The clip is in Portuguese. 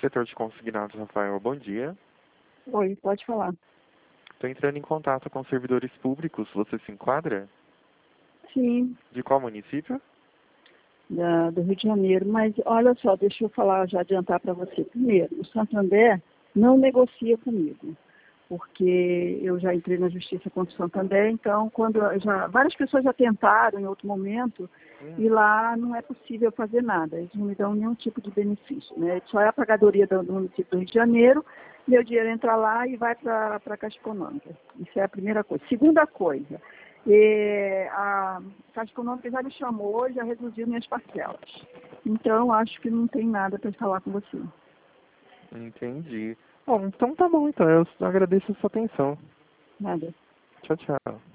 Setor de consignados, Rafael, bom dia. Oi, pode falar. Estou entrando em contato com servidores públicos. Você se enquadra? Sim, De qual município? do Rio de Janeiro. Mas olha só, deixa eu falar, já adiantar para você. Primeiro, o Santander não negocia comigo, porque eu já entrei na justiça contra o Santander, então várias pessoas já tentaram em outro momento, e lá não é possível fazer nada, eles não me dão nenhum tipo de benefício, né? Só é a pagadoria do município do Rio de Janeiro, meu dinheiro entra lá e vai para a Caixa Econômica. Isso é a primeira coisa. Segunda coisa, a Caixa Econômica já me chamou e já reduziu minhas parcelas. Então, acho que não tem nada para falar com você. Entendi. Bom, então tá bom, então. Eu agradeço a sua atenção. Nada. Tchau, tchau.